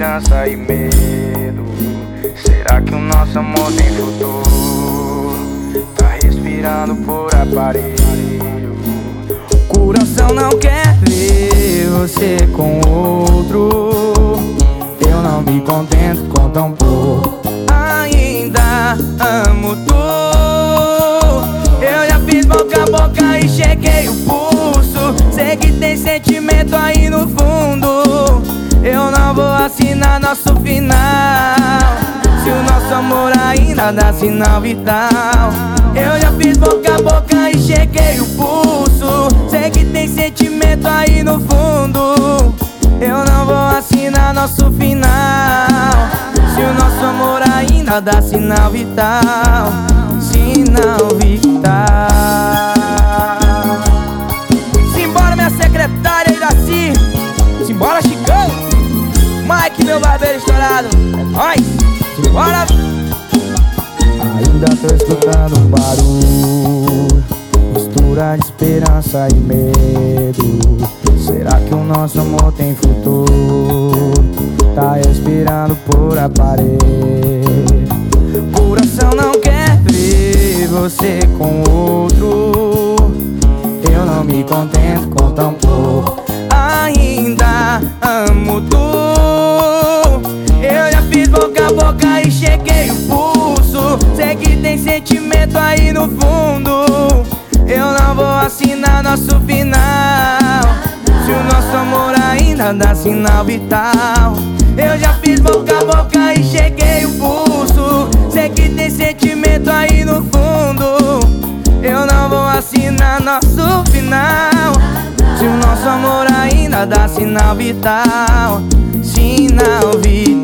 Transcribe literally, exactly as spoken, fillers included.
esperança e medo. Será que o nosso amor tem futuro? Tá respirando por aparelho. Coração não quer ver você com outro. Eu não me contento com tão pouco. Ainda amo tu. Eu já fiz boca a boca e cheguei o pulso. Sei que tem sentimento aí no fundo. Eu não vou assinar nosso final se o nosso amor ainda dá sinal vital. Eu já fiz boca a boca e cheguei o pulso. Sei que tem sentimento aí no fundo. Eu não vou assinar nosso final se o nosso amor ainda dá sinal vital. Sinal vital. Simbora, minha secretária Iraci. Simbora, Chicão. Mike, meu barbeiro estourado. É nóis. Simbora. Ainda tô escutando um barulho, mistura de esperança e medo. Será que o nosso amor tem futuro? Tá respirando por aparelho. Coração não quer ver você com outro. Eu não me contento com tão pouco. Ainda amo tu. Eu já fiz boca a boca e cheguei o pulso. Sei que tem sentimento aí no fundo. Eu não vou assinar nosso final se o nosso amor ainda dá sinal vital. Eu já fiz boca a boca e cheguei o pulso. Sei que tem sentimento aí no fundo. Eu não vou assinar nosso final se o nosso amor ainda dá sinal vital. Sinal vital.